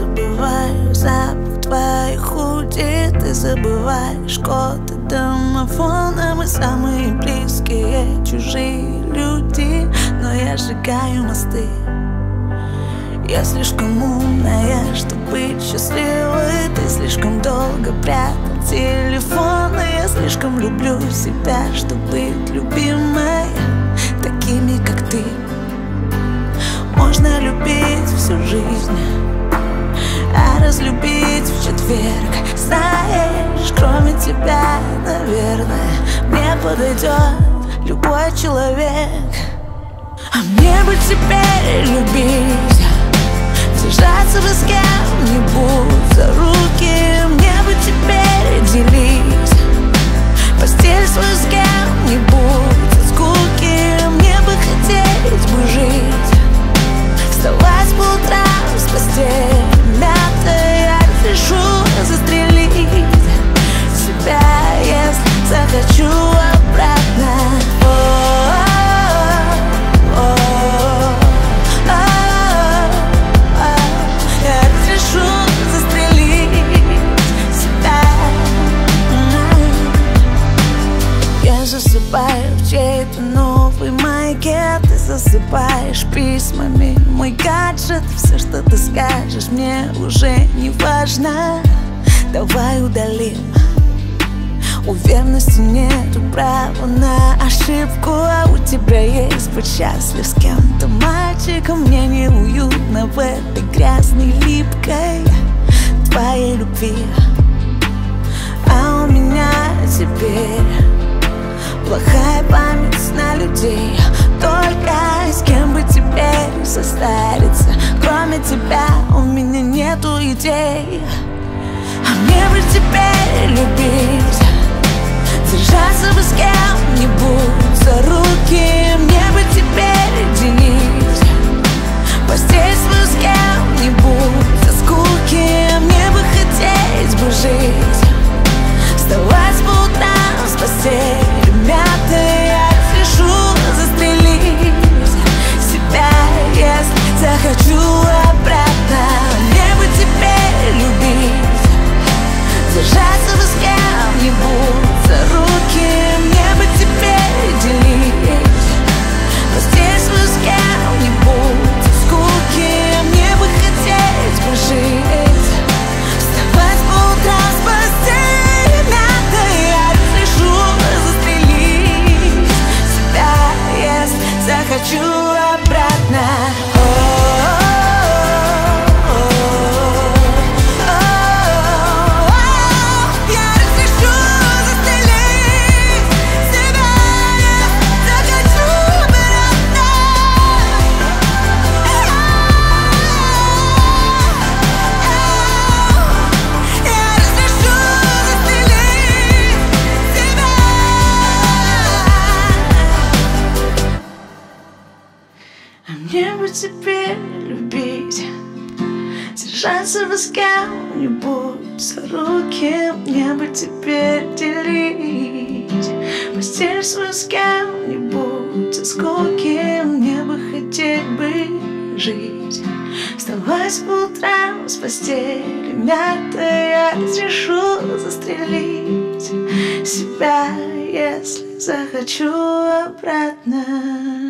забываю запах твоих худи. Ты забываешь код и домофона. Мы самые близкие, чужие люди, но я сжигаю мосты. Я слишком умная, чтобы быть счастливой. Ты слишком долго прятал телефон. И я слишком люблю себя, чтобы быть любимой такими, как ты. Можно любить всю жизнь, а разлюбить в четверг. Знаешь, кроме тебя, наверное, мне подойдет любой человек. А мне бы теперь любить, держаться бы с кем-нибудь за руки. Мне бы теперь делить постель свою с кем-нибудь от скуки. Мне бы хотеть бы жить, вставать по утрам с постели мятой. Я разрешу застрелить себя, если захочу обратно. Я разрешу застрелить себя. Я засыпаю в чьей-то новой майке. Ты засыпаешь письмами мой гаджет. Все, что ты скажешь, мне уже не важно. Давай удалим. У верности нету права на ошибку. А у тебя есть быть счастлив с кем-то мальчиком. Мне неуютно в этой грязной, липкой твоей любви. А у меня теперь плохая память на людей. Только с кем бы теперь состариться? Кроме тебя у меня нету идей. А мне бы теперь любить, держаться бы с кем-нибудь за руки. Мне бы теперь делить постель свою с кем-нибудь от скуки. Мне бы хотеть бы жить, вставать по утрам с постели мятой. Я разрешу застрелить себя, если захочу обратно. Мне бы теперь любить, держаться бы с кем-нибудь за руки. Мне бы теперь делить постель свою с кем-нибудь от скуки. Мне бы хотеть бы жить, вставать по утрам с постели мятой. Я разрешу застрелить себя, если захочу обратно. Мне бы теперь любить, держаться бы с кем-нибудь за руки. Мне бы теперь делить постель свою с кем-нибудь от скуки. Мне бы хотеть бы жить, вставать по утрам с постели мятой. Я разрешу застрелить себя, если захочу обратно.